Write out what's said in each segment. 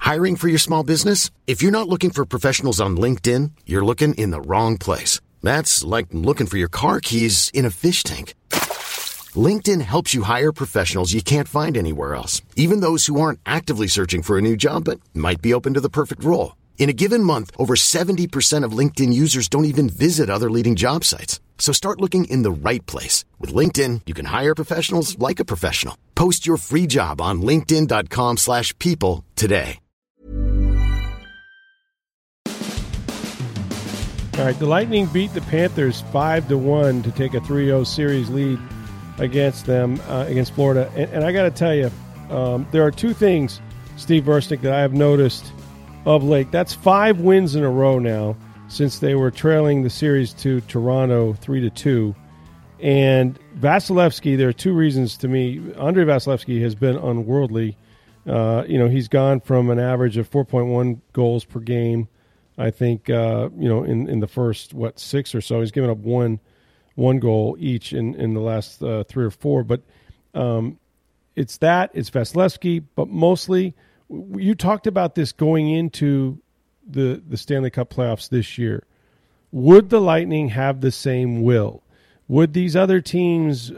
Hiring for your small business? If you're not looking for professionals on LinkedIn, you're looking in the wrong place. That's like looking for your car keys in a fish tank. LinkedIn helps you hire professionals you can't find anywhere else, even those who aren't actively searching for a new job but might be open to the perfect role. In a given month, over 70% of LinkedIn users don't even visit other leading job sites. So start looking in the right place. With LinkedIn, you can hire professionals like a professional. Post your free job on linkedin.com/people today. All right, the Lightning beat the Panthers 5-1 to take a 3-0 series lead against them, against Florida. And I got to tell you, there are two things, Steve Versnick, that I have noticed of late. That's 5 wins in a row now since they were trailing the series to Toronto 3-2. And Vasilevsky, there are two reasons to me. Andrei Vasilevsky has been unworldly. He's gone from an average of 4.1 goals per game, I think, in the first, 6 or so. He's given up one goal each in the last 3 or 4. But it's Vasilevsky, but mostly you talked about this going into the Stanley Cup playoffs this year. Would the Lightning have the same will? Would these other teams, we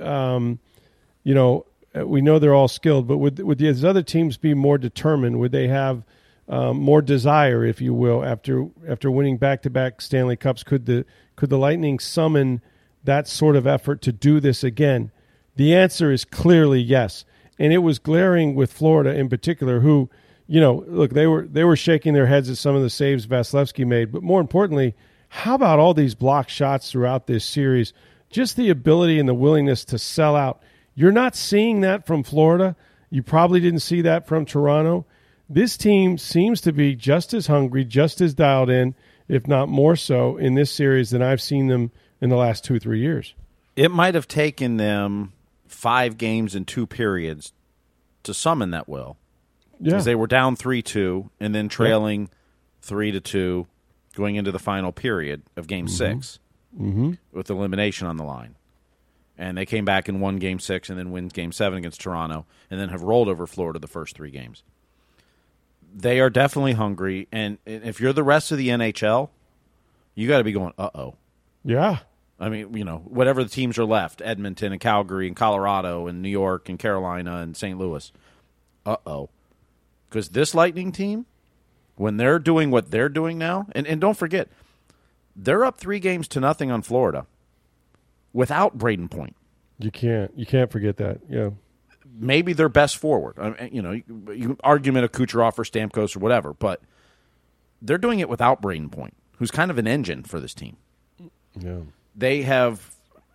know they're all skilled, but would these other teams be more determined? Would they have more desire, if you will, after winning back-to-back Stanley Cups? Could the Lightning summon that sort of effort to do this again? The answer is clearly yes. And it was glaring with Florida in particular, who, look, they were shaking their heads at some of the saves Vasilevsky made, but more importantly, how about all these blocked shots throughout this series? Just the ability and the willingness to sell out. You're not seeing that from Florida. You probably didn't see that from Toronto. This team seems to be just as hungry, just as dialed in, if not more so, in this series than I've seen them in the last 2-3 years. It might have taken them 5 games in 2 periods to summon that will. Yeah. Because they were down 3-2 and then trailing 3-2 going into the final period of Game 6 with elimination on the line. And they came back and won Game 6 and then win Game 7 against Toronto and then have rolled over Florida the first 3 games. They are definitely hungry, and if you're the rest of the NHL, you got to be going, uh-oh. Yeah. I mean, whatever the teams are left, Edmonton and Calgary and Colorado and New York and Carolina and St. Louis, uh-oh. Because this Lightning team, when they're doing what they're doing now, and don't forget, they're up 3-0 on Florida without Braden Point. You can't forget that, yeah. Maybe their best forward. You argument of Kucherov or Stamkos or whatever, but they're doing it without Braden Point, who's kind of an engine for this team. Yeah. They have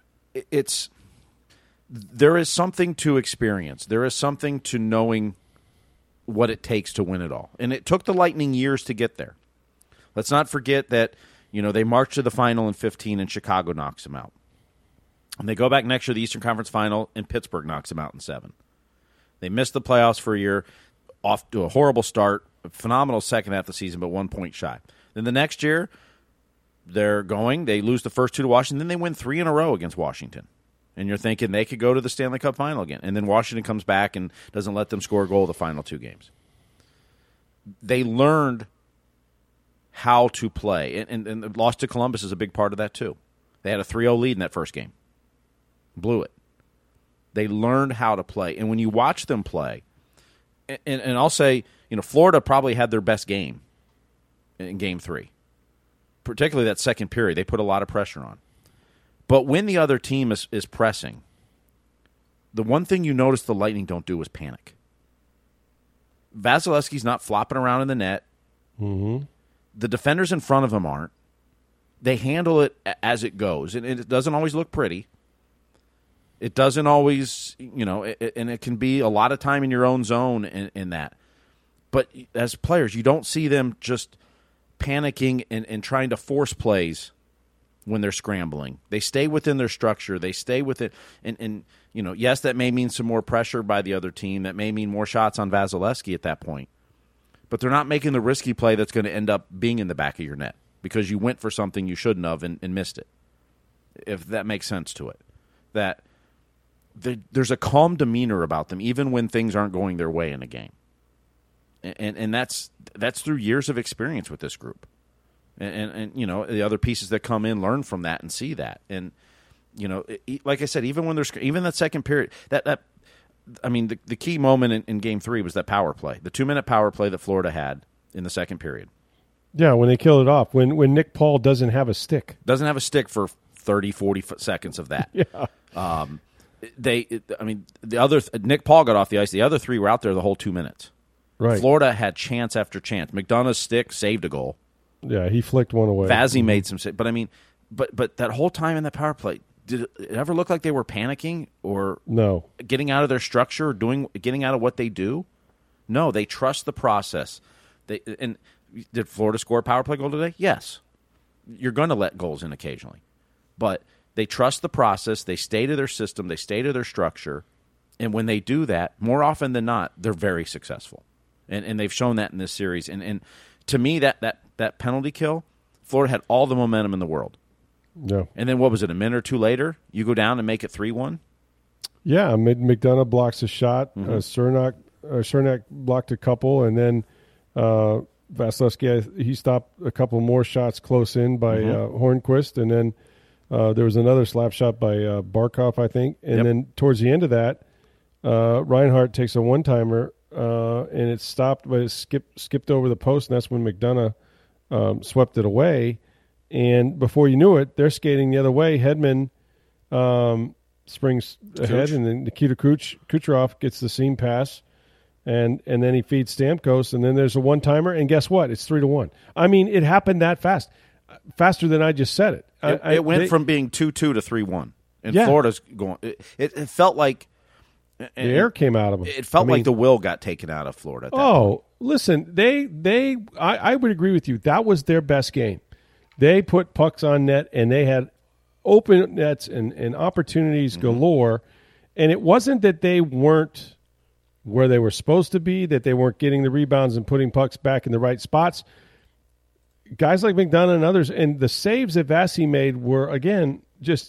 there is something to experience. There is something to knowing what it takes to win it all. And it took the Lightning years to get there. Let's not forget that, they marched to the final in 2015 and Chicago knocks them out. And they go back next year to the Eastern Conference Final and Pittsburgh knocks them out in 7. They missed the playoffs for a year, off to a horrible start, a phenomenal second half of the season, but 1 point shy. Then the next year, they lose the first 2 to Washington, then they win 3 in a row against Washington. And you're thinking they could go to the Stanley Cup Final again. And then Washington comes back and doesn't let them score a goal the final 2 games. They learned how to play. And the loss to Columbus is a big part of that, too. They had a 3-0 lead in that first game. Blew it. They learned how to play. And when you watch them play, and I'll say, Florida probably had their best game in Game 3. Particularly that second period. They put a lot of pressure on. But when the other team is pressing, the one thing you notice the Lightning don't do is panic. Vasilevsky's not flopping around in the net. Mm-hmm. The defenders in front of him aren't. They handle it as it goes. And it doesn't always look pretty. It doesn't always, and it can be a lot of time in your own zone in that. But as players, you don't see them just panicking and trying to force plays when they're scrambling. They stay within their structure. They stay with it. And yes, that may mean some more pressure by the other team. That may mean more shots on Vasilevsky at that point. But they're not making the risky play that's going to end up being in the back of your net because you went for something you shouldn't have and missed it, if that makes sense to it. That there's a calm demeanor about them, even when things aren't going their way in a game. And that's that's through years of experience with this group. And the other pieces that come in learn from that and see that. And, like I said, even that second period, the key moment in Game 3 was that power play, the 2-minute power play that Florida had in the second period. Yeah, when they killed it off, when Nick Paul doesn't have a stick. Doesn't have a stick for 30, 40 seconds of that. Yeah. Nick Paul got off the ice. The other three were out there the whole 2 minutes. Right. Florida had chance after chance. McDonough's stick saved a goal. Yeah, he flicked one away. Vazzy made some, but that whole time in that power play, did it ever look like they were panicking or no getting out of their structure or getting out of what they do? No, they trust the process. And did Florida score a power play goal today? Yes. You're going to let goals in occasionally, but they trust the process. They stay to their system. They stay to their structure, and when they do that, more often than not, they're very successful. And they've shown that in this series. And to me, that penalty kill, Florida had all the momentum in the world. Yeah. And then what was it, a minute or two later, you go down and make it 3-1? Yeah, McDonough blocks a shot. Mm-hmm. Cernak blocked a couple, and then Vasilevsky, he stopped a couple more shots close in by Hornquist, and then there was another slap shot by Barkov, I think. And then towards the end of that, Reinhart takes a one-timer, and it's stopped, but it skipped over the post, and that's when McDonough swept it away. And before you knew it, they're skating the other way. Hedman springs ahead, and then Nikita Kucherov gets the seam pass, and then he feeds Stamkos, and then there's a one-timer, and guess what? It's 3-1. I mean, it happened that fast, faster than I just said it. It went from being 2-2 to 3-1, and Florida's going. It felt like the air came out of them. It felt like the will got taken out of Florida. At that point. Listen, I would agree with you. That was their best game. They put pucks on net, and they had open nets and opportunities galore. And it wasn't that they weren't where they were supposed to be, that they weren't getting the rebounds and putting pucks back in the right spots. Guys like McDonough and others, and the saves that Vasi made were, again,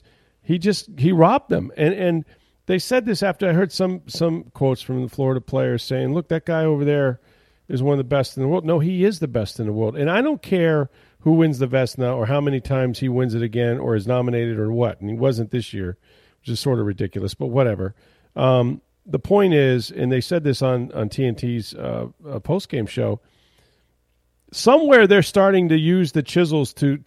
he robbed them. And they said this after I heard some quotes from the Florida players saying, look, that guy over there is one of the best in the world. No, he is the best in the world. And I don't care who wins the Vezina or how many times he wins it again or is nominated or what. And he wasn't this year, which is sort of ridiculous, but whatever. The point is, and they said this on TNT's post-game show, somewhere they're starting to use the chisels to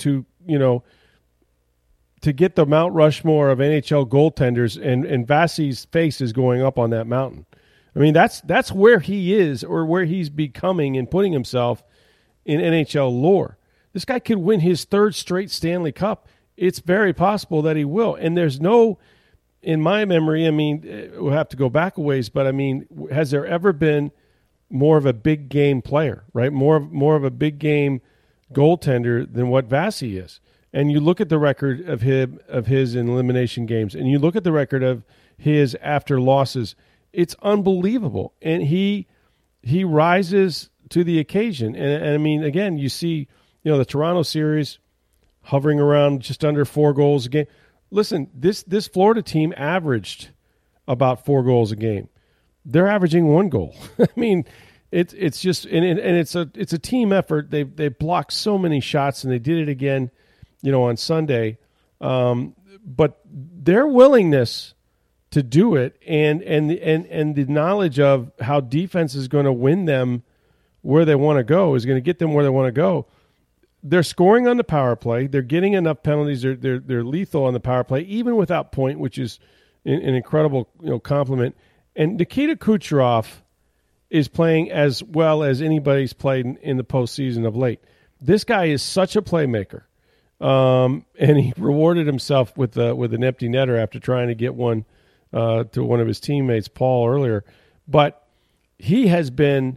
get the Mount Rushmore of NHL goaltenders, and Vasi's face is going up on that mountain. I mean, that's where he is, or where he's becoming and putting himself in NHL lore. This guy could win his third straight Stanley Cup. It's very possible that he will. And there's no, in my memory, I mean, we'll have to go back a ways, but I mean, has there ever been more of a big game player, right? More of a big game goaltender than what Vasi is. And you look at the record of his in elimination games, and you look at the record of his after losses. It's unbelievable, and he rises to the occasion. And I mean, again, you see, the Toronto series hovering around just under 4 goals a game. Listen, this Florida team averaged about 4 goals a game. They're averaging 1 goal. I mean, it's just and it's a team effort. They blocked so many shots, and they did it again, on Sunday. But their willingness to do it and the knowledge of how defense is going to win them where they want to go, is going to get them where they want to go. They're scoring on the power play. They're getting enough penalties. They're lethal on the power play, even without Point, which is an incredible compliment. And Nikita Kucherov is playing as well as anybody's played in the postseason of late. This guy is such a playmaker, and he rewarded himself with an empty netter after trying to get one to one of his teammates, Paul, earlier. But he has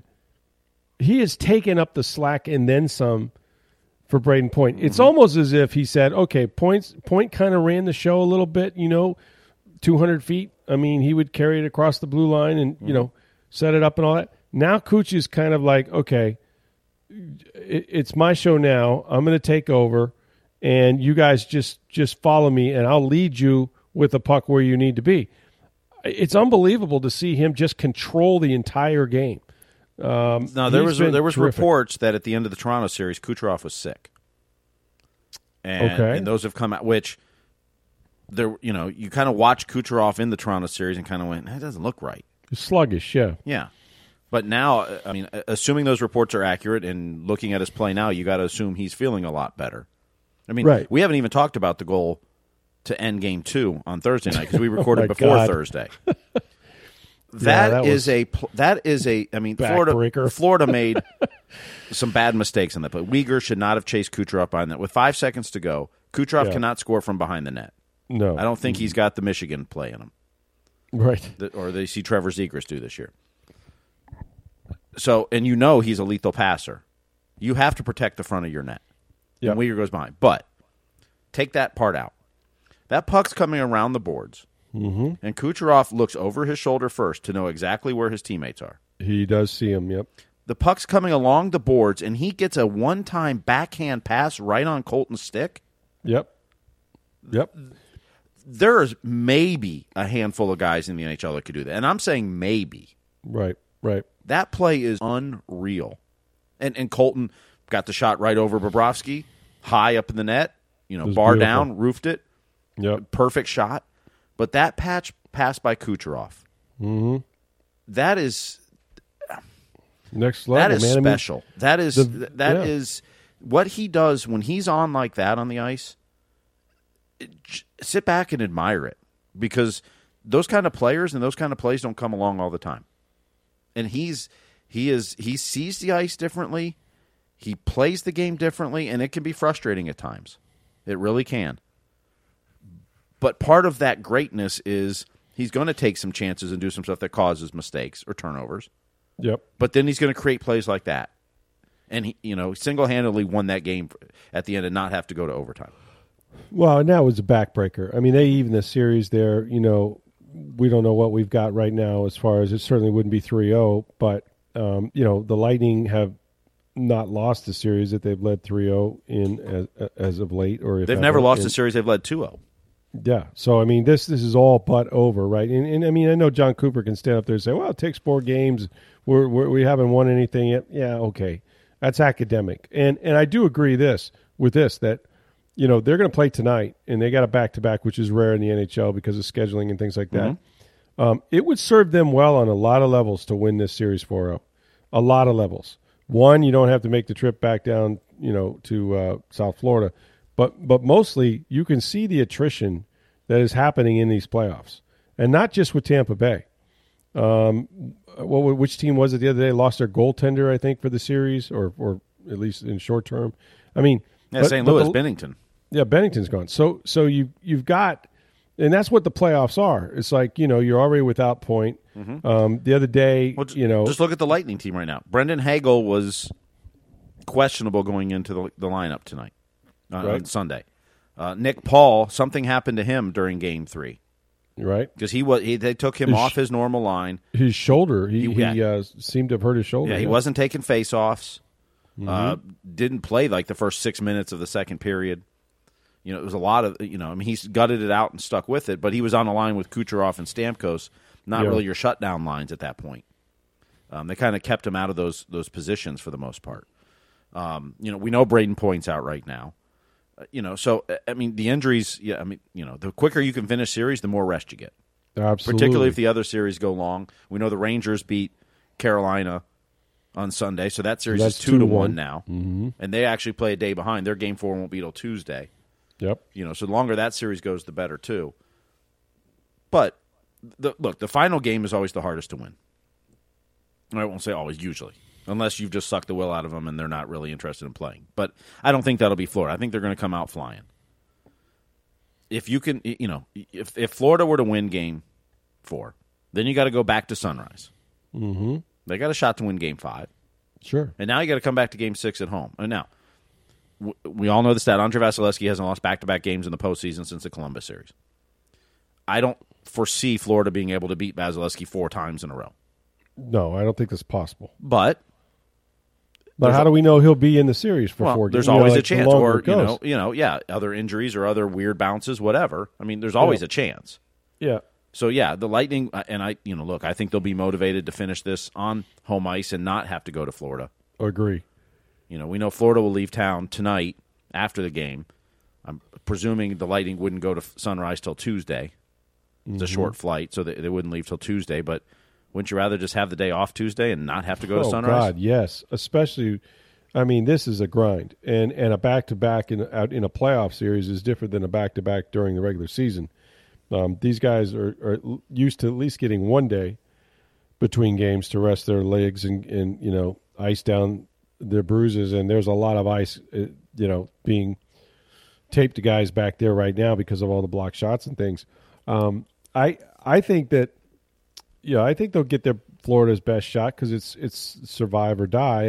taken up the slack and then some for Brayden Point. It's almost as if he said, okay, Point kind of ran the show a little bit, 200 feet. I mean, he would carry it across the blue line and, set it up and all that. Now Cooch is kind of like, okay, it's my show now. I'm going to take over, and you guys just follow me, and I'll lead you with the puck where you need to be. It's unbelievable to see him just control the entire game. No, there was terrific. reports that at the end of the Toronto series, Kucherov was sick, and those have come out. Which there, you kind of watch Kucherov in the Toronto series and kind of went, that doesn't look right. He's sluggish, yeah. Yeah, but now, I mean, assuming those reports are accurate and looking at his play now, you got to assume he's feeling a lot better. I mean, right. We haven't even talked about the goal to end Game 2 on Thursday night because we recorded before God. Thursday. That is a. I mean, Florida made some bad mistakes on that play. Weegar should not have chased Kucherov behind that. With 5 seconds to go, Kucherov cannot score from behind the net. No, I don't think he's got the Michigan play in him. Right, or they see Trevor Zegras do this year. So, and he's a lethal passer. You have to protect the front of your net. Yep. And Weegar goes behind. But take that part out. That puck's coming around the boards. Mm-hmm. And Kucherov looks over his shoulder first to know exactly where his teammates are. He does see him, yep. The puck's coming along the boards, and he gets a one-time backhand pass right on Colton's stick. Yep. There's maybe a handful of guys in the NHL that could do that. And I'm saying maybe. Right. That play is unreal. And Colton got the shot right over Bobrovsky, high up in the net, bar beautiful. down, roofed it. Yep. Perfect shot. But that pass by Kucherov, that is next level. That is man. special. I mean, that is what he does when he's on like that on the ice. Sit back and admire it, because those kind of players and those kind of plays don't come along all the time. And he sees the ice differently. He plays the game differently, and it can be frustrating at times. It really can. But part of that greatness is he's going to take some chances and do some stuff that causes mistakes or turnovers. Yep. But then he's going to create plays like that. And he, single-handedly won that game at the end and not have to go to overtime. Well, and that was a backbreaker. I mean, they even the series there, we don't know what we've got right now as far as it certainly wouldn't be 3-0, but, the Lightning have not lost the series that they've led 3-0 in as of late. Or if they've never lost a series they've led 2-0. Yeah, so I mean, this is all but over, right? And I mean, I know John Cooper can stand up there and say, "Well, it takes 4 games. We haven't won anything yet." Yeah, okay, that's academic, and I do agree with this that they're going to play tonight, and they got a back-to-back, which is rare in the NHL because of scheduling and things like that. Mm-hmm. It would serve them well on a lot of levels to win this series 4-0. A lot of levels. One, you don't have to make the trip back down, to South Florida. But mostly, you can see the attrition that is happening in these playoffs, and not just with Tampa Bay. Which team was it the other day? Lost their goaltender, I think, for the series, or at least in short term. I mean, St. Louis, Bennington. Yeah, Bennington's gone. So you've got, and that's what the playoffs are. It's like you're already without point. Mm-hmm. The other day, just look at the Lightning team right now. Brendan Hagel was questionable going into the lineup tonight. On Sunday. Nick Paul, something happened to him during Game 3. Right. Because they took him off his normal line. His shoulder. He seemed to have hurt his shoulder. Yeah, he wasn't taking face-offs. Mm-hmm. Didn't play like the first 6 minutes of the second period. It was a lot of, he's gutted it out and stuck with it, but he was on a line with Kucherov and Stamkos, not really your shutdown lines at that point. They kind of kept him out of those positions for the most part. We know Braden Point's out right now. So, I mean, the injuries, the quicker you can finish series, the more rest you get. Absolutely. Particularly if the other series go long. We know the Rangers beat Carolina on Sunday, so that series is 2-1 now. Mm-hmm. And they actually play a day behind. Their Game 4 won't be till Tuesday. Yep. So the longer that series goes, the better, too. But, the final game is always the hardest to win. I won't say always, usually. Unless you've just sucked the will out of them and they're not really interested in playing. But I don't think that'll be Florida. I think they're going to come out flying. If you can, if Florida were to win Game 4, then you got to go back to Sunrise. Mm-hmm. They got a shot to win Game 5. Sure. And now you got to come back to Game 6 at home. And now, we all know the stat. Andre Vasilevsky hasn't lost back-to-back games in the postseason since the Columbus series. I don't foresee Florida being able to beat Vasilevsky 4 times in a row. No, I don't think that's possible. But how do we know he'll be in the series for 4 games? There's always a chance, or other injuries or other weird bounces, whatever. I mean, there's always a chance. Yeah. So, yeah, the Lightning, and I think they'll be motivated to finish this on home ice and not have to go to Florida. Agree. We know Florida will leave town tonight after the game. I'm presuming the Lightning wouldn't go to Sunrise till Tuesday. It's a short flight, so they wouldn't leave till Tuesday. But wouldn't you rather just have the day off Tuesday and not have to go to Sunrise? Oh, God, yes. Especially, this is a grind. And a back-to-back in a playoff series is different than a back-to-back during the regular season. These guys are used to at least getting one day between games to rest their legs and ice down their bruises. And there's a lot of ice, being taped to guys back there right now because of all the block shots and things. I think that, I think they'll get their Florida's best shot because it's survive or die.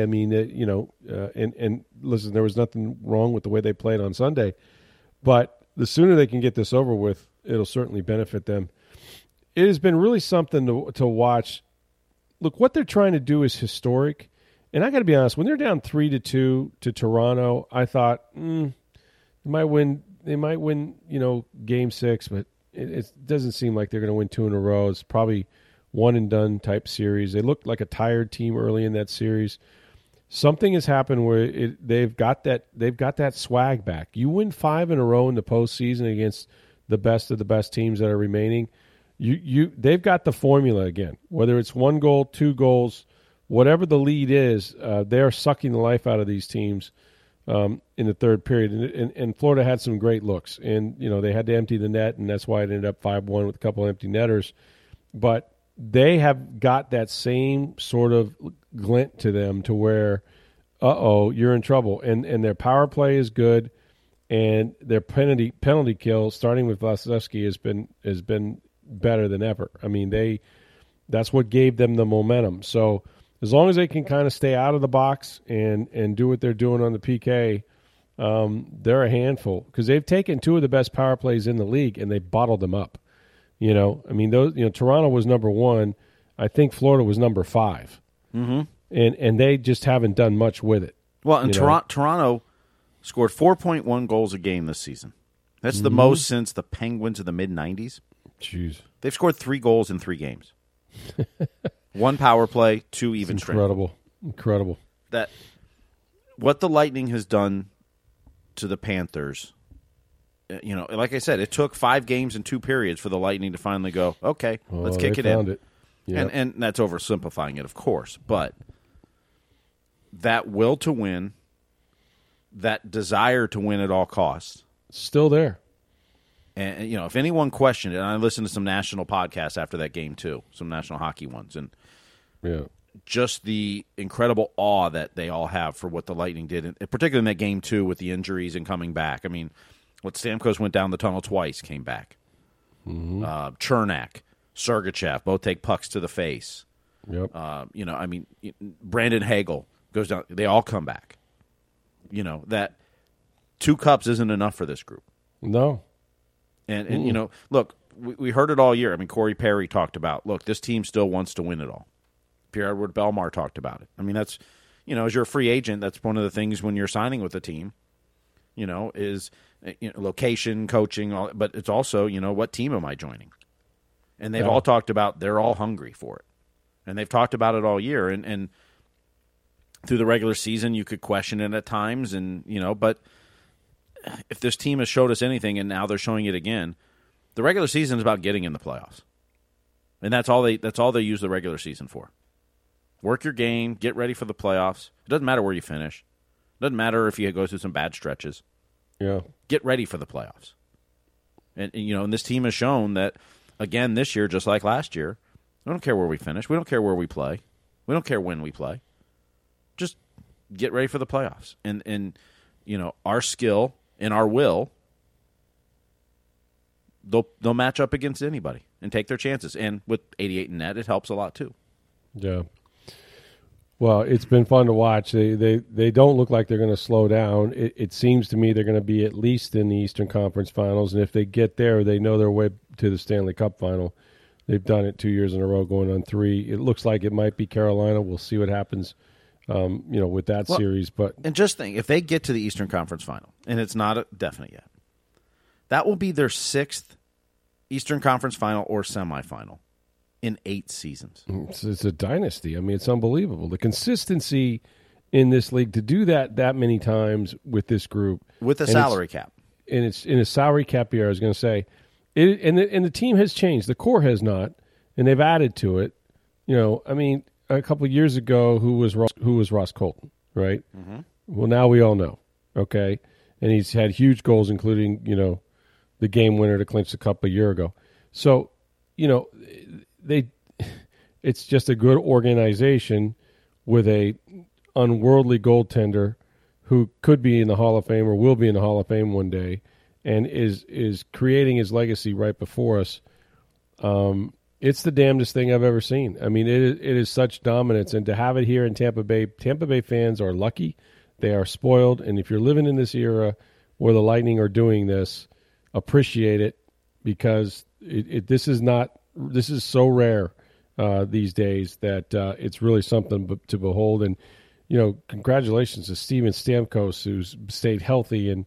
And listen, there was nothing wrong with the way they played on Sunday, but the sooner they can get this over with, it'll certainly benefit them. It has been really something to watch. Look, what they're trying to do is historic. And I got to be honest, when they're down 3-2 to Toronto, I thought they might win. They might win, Game 6, but it doesn't seem like they're going to win 2 in a row. It's probably one and done type series. They looked like a tired team early in that series. Something has happened where they've got that swag back. You win 5 in a row in the postseason against the best of the best teams that are remaining. They've got the formula again. Whether it's 1 goal, 2 goals, whatever the lead is, they are sucking the life out of these teams in the third period. And Florida had some great looks, and they had to empty the net, and that's why it ended up 5-1 with a couple empty netters. But they have got that same sort of glint to them to where, you're in trouble. And their power play is good, and their penalty kill, starting with Vasilevsky, has been better than ever. That's what gave them the momentum. So as long as they can kind of stay out of the box and do what they're doing on the PK, they're a handful because they've taken 2 of the best power plays in the league and they bottled them up. Toronto was number 1. I think Florida was number 5. Mm-hmm. And they just haven't done much with it. Well, and Toronto scored 4.1 goals a game this season. That's the most since the Penguins of the mid-'90s. Jeez. They've scored 3 goals in 3 games. 1 power play, 2 even strength. Incredible. That what the Lightning has done to the Panthers, like I said, it took 5 games and 2 periods for the Lightning to finally go, okay, let's kick it in. Yep. And that's oversimplifying it, of course, but that will to win, that desire to win at all costs, still there. And if anyone questioned it, and I listened to some national podcasts after that game too, some national hockey ones, and just the incredible awe that they all have for what the Lightning did, and particularly in that game too with the injuries and coming back. What Stamkos went down the tunnel twice, came back. Mm-hmm. Chernak, Sergachev, both take pucks to the face. Yep. Brandon Hagel goes down. They all come back. That 2 cups isn't enough for this group. No. And look, we heard it all year. Corey Perry talked about, look, this team still wants to win it all. Pierre-Edouard Bellemare talked about it. That's, as you're a free agent, that's one of the things when you're signing with a team, is location, coaching, all, but it's also, what team am I joining? And they've all talked about they're all hungry for it. And they've talked about it all year. And through the regular season, you could question it at times, but if this team has showed us anything, and now they're showing it again, the regular season is about getting in the playoffs, and that's all they use the regular season for. Work your game, get ready for the playoffs. It doesn't matter where you finish. It doesn't matter if you go through some bad stretches. Yeah, get ready for the playoffs. And this team has shown that again this year, just like last year. We don't care where we finish. We don't care where we play. We don't care when we play. Just get ready for the playoffs, and our skill. And our will, they'll match up against anybody and take their chances. And with 88 in net, it helps a lot too. Yeah. Well, it's been fun to watch. They don't look like they're going to slow down. It seems to me they're going to be at least in the Eastern Conference Finals, and if they get there, they know their way to the Stanley Cup Final. They've done it 2 years in a row, going on 3. It looks like it might be Carolina. We'll see what happens. With that series. And just think, if they get to the Eastern Conference Final, and it's not definite yet, that will be their 6th Eastern Conference Final or semifinal in 8 seasons. It's a dynasty. I mean, it's unbelievable. The consistency in this league to do that many times with this group. With a salary cap. And it's in a salary cap year, I was going to say. And the team has changed. The core has not, and they've added to it. You know, I mean, a couple of years ago, who was Ross Colton, right? Mm-hmm. Well, now we all know, okay? And he's had huge goals, including, you know, the game winner to clinch the cup a year ago. So, you know, it's just a good organization with a unworldly goaltender who could be in the Hall of Fame or will be in the Hall of Fame one day, and is creating his legacy right before us. It's the damnedest thing I've ever seen. I mean, it is such dominance, and to have it here in Tampa Bay fans are lucky. They are spoiled, and if you're living in this era where the Lightning are doing this, appreciate it, because this is so rare these days that it's really something to behold. And you know, congratulations to Steven Stamkos, who's stayed healthy, and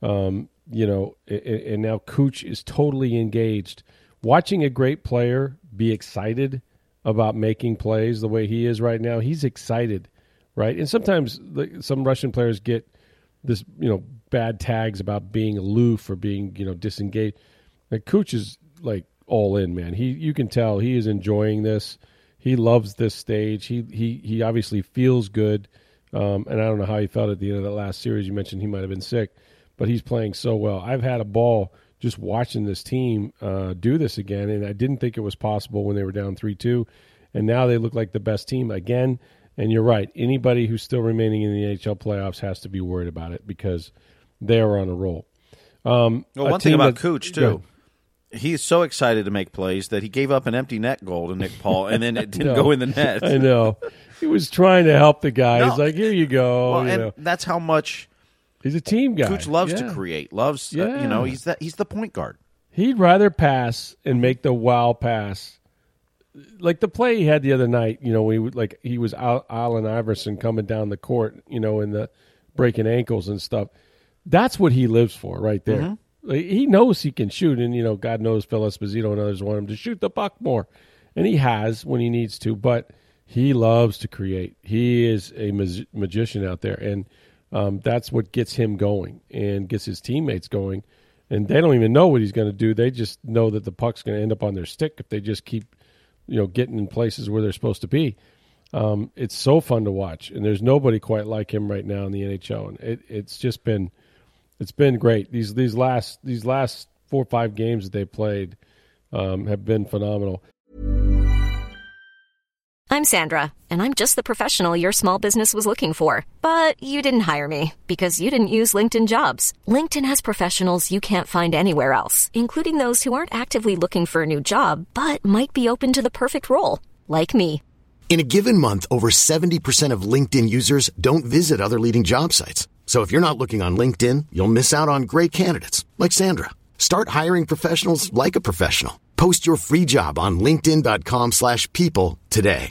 you know, and now Cooch is totally engaged. Watching a great player be excited about making plays the way he is right now, he's excited, right? And sometimes some Russian players get this, you know, bad tags about being aloof or being, you know, disengaged. Like Cooch is like all in, man. You can tell he is enjoying this. He loves this stage. He obviously feels good. And I don't know how he felt at the end of that last series. You mentioned he might have been sick, but he's playing so well. I've had a ball just watching this team do this again, and I didn't think it was possible when they were down 3-2, and now they look like the best team again. And you're right. Anybody who's still remaining in the NHL playoffs has to be worried about it because they are on a roll. Well, one thing about Cooch, too. He's so excited to make plays that he gave up an empty net goal to Nick Paul, and then it didn't go in the net. I know. He was trying to help the guy. He's like, here you go. Well, and that's how much he's a team guy. Cooch loves to create. Loves, you know, he's the point guard. He'd rather pass and make the wow pass. Like the play he had the other night, you know, he was Allen Iverson coming down the court, you know, in the breaking ankles and stuff. That's what he lives for right there. Mm-hmm. Like, he knows he can shoot, and, you know, God knows Phil Esposito and others want him to shoot the puck more. And he has when he needs to, but he loves to create. He is a magician out there, and that's what gets him going and gets his teammates going. And they don't even know what he's going to do. They just know that the puck's going to end up on their stick if they just keep, you know, getting in places where they're supposed to be. It's so fun to watch, and there's nobody quite like him right now in the NHL. And it's just been great. These last 4 or 5 games that they played have been phenomenal. I'm Sandra, and I'm just the professional your small business was looking for. But you didn't hire me because you didn't use LinkedIn Jobs. LinkedIn has professionals you can't find anywhere else, including those who aren't actively looking for a new job, but might be open to the perfect role, like me. In a given month, over 70% of LinkedIn users don't visit other leading job sites. So if you're not looking on LinkedIn, you'll miss out on great candidates like Sandra. Start hiring professionals like a professional. Post your free job on linkedin.com/people today.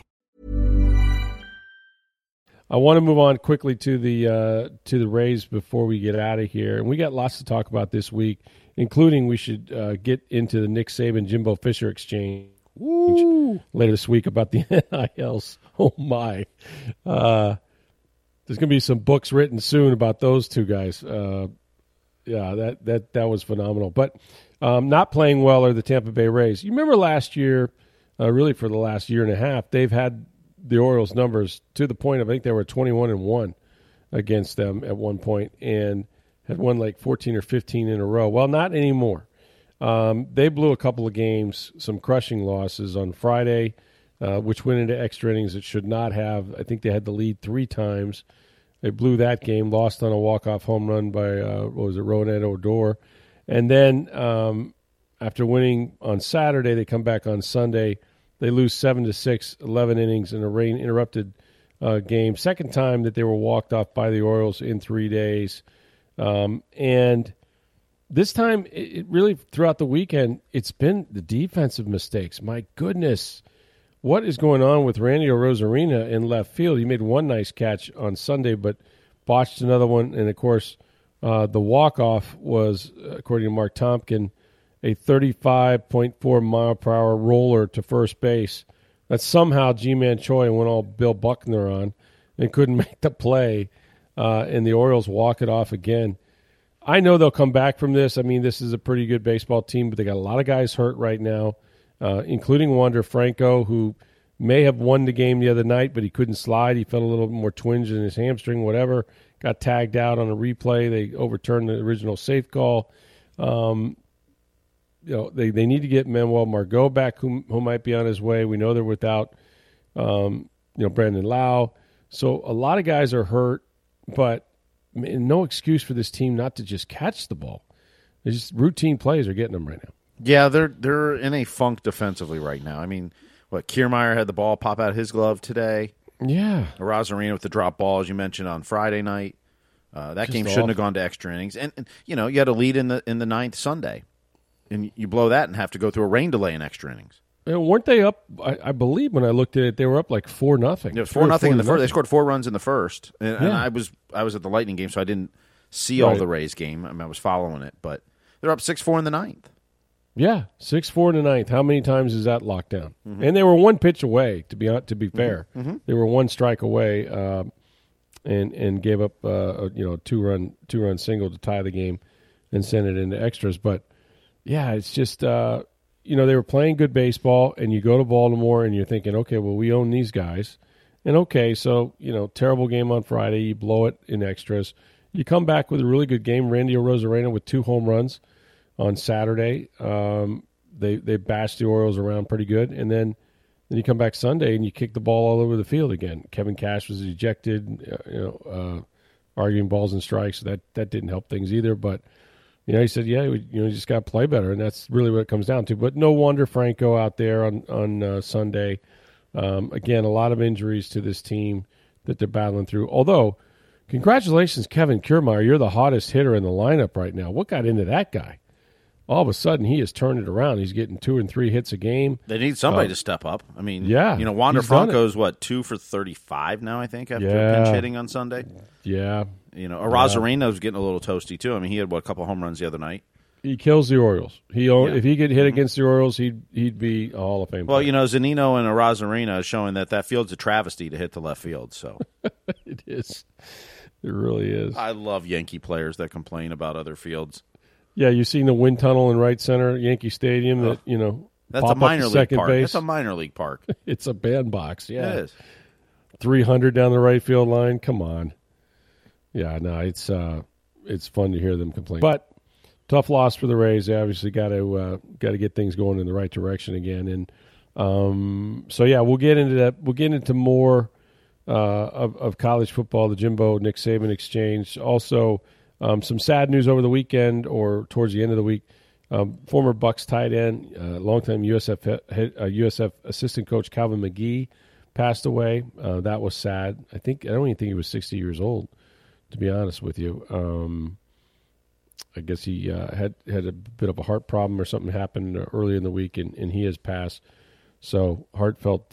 I want to move on quickly to the Rays before we get out of here. And we got lots to talk about this week, including we should get into the Nick Saban, Jimbo Fisher exchange later this week about the NILs. Oh, my. There's going to be some books written soon about those two guys. Yeah, that was phenomenal. But not playing well are the Tampa Bay Rays. You remember last year, really for the last year and a half, they've had the Orioles numbers to the point of, I think they were 21-1 against them at one point and had won like 14 or 15 in a row. Well, not anymore. They blew a couple of games, some crushing losses on Friday, which went into extra innings it should not have. I think they had the lead 3 times. They blew that game, lost on a walk-off home run by, Rougned Odor. And then after winning on Saturday, they come back on Sunday. They lose 7-6, 11 innings in a rain-interrupted game. Second time that they were walked off by the Orioles in 3 days. And this time, it really, throughout the weekend, it's been the defensive mistakes. My goodness. What is going on with Randy Arozarena in left field? He made one nice catch on Sunday, but botched another one. And, of course, the walk-off was, according to Mark Tompkin, a 35.4 mile per hour roller to first base that somehow G-Man Choi went all Bill Buckner on and couldn't make the play, and the Orioles walk it off again. I know they'll come back from this. I mean, this is a pretty good baseball team, but they got a lot of guys hurt right now, including Wander Franco, who may have won the game the other night, but he couldn't slide. He felt a little more twinge in his hamstring, whatever. Got tagged out on a replay. They overturned the original safe call. They need to get Manuel Margot back, who might be on his way. We know they're without, Brandon Lau. So a lot of guys are hurt, but no excuse for this team not to just catch the ball. They just routine plays are getting them right now. Yeah, they're in a funk defensively right now. I mean, Kiermaier had the ball pop out of his glove today. Yeah. Arozarena with the drop ball, as you mentioned, on Friday night. That just game shouldn't have gone to extra innings. And you had a lead in the ninth Sunday. And you blow that and have to go through a rain delay in extra innings. Weren't they up? I believe when I looked at it, they were up like 4-0. It was 4-0 in the first. They scored 4 runs in the first, and I was at the Lightning game, so I didn't see all the Rays game. I mean, I was following it, but they're up 6-4 in the ninth. Yeah, 6-4 in the ninth. How many times is that locked down? Mm-hmm. And they were one pitch away. To be fair, mm-hmm. They were one strike away, and gave up a two run single to tie the game, and send it into extras. But yeah, it's just. They were playing good baseball, and you go to Baltimore, and you're thinking, okay, well, we own these guys. And okay, so, terrible game on Friday. You blow it in extras. You come back with a really good game. Randy Arozarena with 2 home runs on Saturday. They bashed the Orioles around pretty good. And then you come back Sunday, and you kick the ball all over the field again. Kevin Cash was ejected, arguing balls and strikes. That didn't help things either, but... he said, you just got to play better, and that's really what it comes down to. But no wonder Franco out there on Sunday. Again, a lot of injuries to this team that they're battling through. Although, congratulations, Kevin Kiermaier. You're the hottest hitter in the lineup right now. What got into that guy? All of a sudden, he has turned it around. He's getting 2 and 3 hits a game. They need somebody to step up. I mean, Wander Franco's, 2 for 35 now, I think, after pinch hitting on Sunday? Yeah. Arozarena's getting a little toasty, too. I mean, he had, a couple home runs the other night? He kills the Orioles. If he could hit against the Orioles, he'd be a Hall of Fame player. Well, Zunino and Arozarena is showing that field's a travesty to hit to left field. So It is. It really is. I love Yankee players that complain about other fields. Yeah, you've seen the wind tunnel in right center, Yankee Stadium, that's a minor league park. That's a minor league park. It's a bandbox, yeah. It is. 300 down the right field line, come on. Yeah, no, it's fun to hear them complain. But tough loss for the Rays. They obviously got to get things going in the right direction again. And we'll get into that. We'll get into more of college football, the Jimbo Nick Saban exchange. Also, some sad news over the weekend or towards the end of the week. Former Bucks tight end, longtime USF assistant coach Calvin McGee passed away. That was sad. I don't even think he was 60 years old, to be honest with you. I guess he had a bit of a heart problem or something happened early in the week, and he has passed. So heartfelt,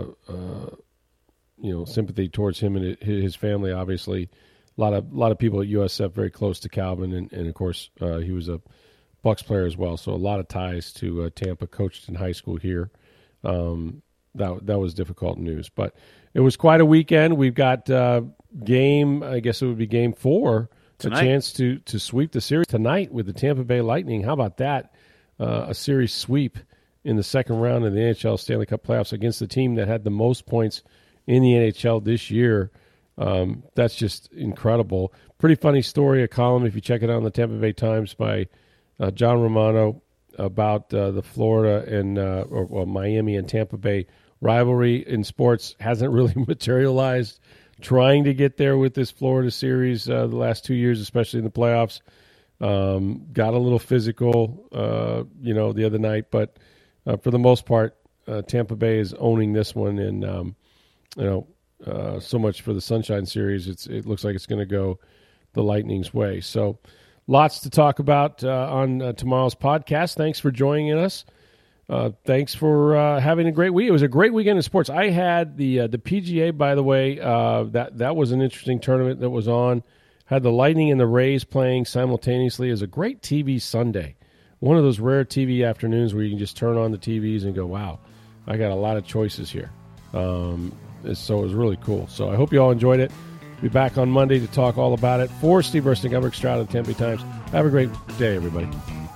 sympathy towards him and his family. Obviously, a lot of people at USF very close to Calvin, and of course he was a Bucks player as well. So a lot of ties to Tampa. Coached in high school here. That was difficult news, but it was quite a weekend. We've got game. I guess it would be game 4. Tonight. A chance to sweep the series tonight with the Tampa Bay Lightning. How about that? A series sweep in the second round of the NHL Stanley Cup playoffs against the team that had the most points in the NHL this year. That's just incredible. Pretty funny story, a column, if you check it out on the Tampa Bay Times by John Romano about the Florida and Miami and Tampa Bay rivalry in sports hasn't really materialized. Trying to get there with this Florida series the last 2 years, especially in the playoffs. Got a little physical, the other night, but for the most part, Tampa Bay is owning this one, and so much for the Sunshine Series. It looks like it's going to go the Lightning's way. So, lots to talk about on tomorrow's podcast. Thanks for joining us. Thanks for having a great week. It was a great weekend of sports. I had the PGA, by the way. That was an interesting tournament that was on. Had the Lightning and the Rays playing simultaneously. It was a great TV Sunday. one of those rare TV afternoons where you can just turn on the TVs and go, wow, I got a lot of choices here. So it was really cool. So I hope you all enjoyed it. Be back on Monday to talk all about it. For Steve Versnick, I'm Rick Stroud of Tempe Times. Have a great day, everybody.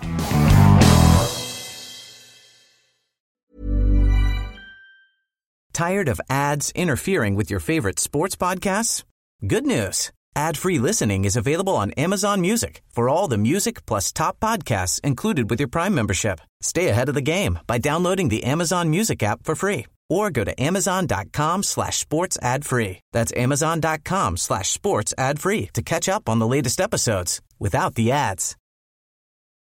Tired of ads interfering with your favorite sports podcasts? Good news. Ad-free listening is available on Amazon Music for all the music plus top podcasts included with your Prime membership. Stay ahead of the game by downloading the Amazon Music app for free or go to amazon.com/sports ad free. That's amazon.com/sports ad free to catch up on the latest episodes without the ads.